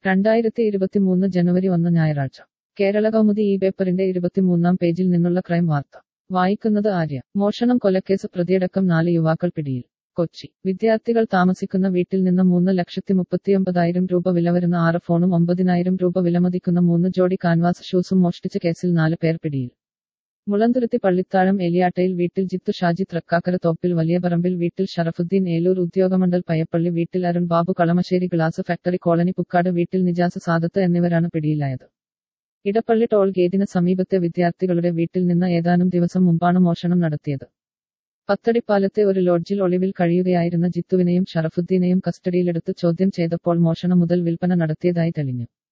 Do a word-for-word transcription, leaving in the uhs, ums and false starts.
രണ്ടായിരത്തി ഇരുപത്തിമൂന്ന് ജനുവരി ഒന്ന് ഞായറാഴ്ച കേരള കൗമുദി ഈ പേപ്പറിന്റെ ഇരുപത്തിമൂന്നാം പേജിൽ നിന്നുള്ള ക്രൈം വാർത്ത വായിക്കുന്നത് ആര്യ. മോഷണം കൊലക്കേസ് പ്രതിയടക്കം നാല് യുവാക്കൾ പിടിയിൽ. കൊച്ചി. വിദ്യാർത്ഥികൾ താമസിക്കുന്ന വീട്ടിൽ നിന്ന് മൂന്ന് ലക്ഷത്തി മുപ്പത്തിയൊമ്പതായിരം രൂപ വില വരുന്ന ആറ് ഫോണും ഒമ്പതിനായിരം രൂപ വിലമതിക്കുന്ന മൂന്ന് ജോഡി കാൻവാസ് ഷൂസും മോഷ്ടിച്ച കേസിൽ നാല് പേർ പിടിയിൽ. മുളന്തുരുത്തി പള്ളിത്താഴം എലിയാട്ടയിൽ വീട്ടിൽ ജിത്തു ഷാജി, തൃക്കാക്കര തോപ്പിൽ വലിയപറമ്പിൽ വീട്ടിൽ ഷറഫുദ്ദീൻ, ഏലൂർ ഉദ്യോഗമണ്ഡൽ പയ്യപ്പള്ളി വീട്ടിൽ Arun Babu, Kalamassery glass factory colony Pukkad വീട്ടിൽ നിജാസ് സാദത്ത് എന്നിവരാണ് പിടിയിലായത്. ഇടപ്പള്ളി ടോൾ ഗേറ്റിന് സമീപത്തെ വിദ്യാർത്ഥികളുടെ വീട്ടിൽ നിന്ന് ഏതാനും ദിവസം മുമ്പാണ് മോഷണം നടത്തിയത്. പത്തടിപ്പാലത്തെ ഒരു ലോഡ്ജിൽ ഒളിവിൽ കഴിയുകയായിരുന്ന ജിത്തുവിനെയും ഷറഫുദ്ദീനെയും കസ്റ്റഡിയിലെടുത്ത് ചോദ്യം ചെയ്തപ്പോൾ മോഷണം മുതൽ വിൽപ്പന നടത്തിയതായി തെളിഞ്ഞു.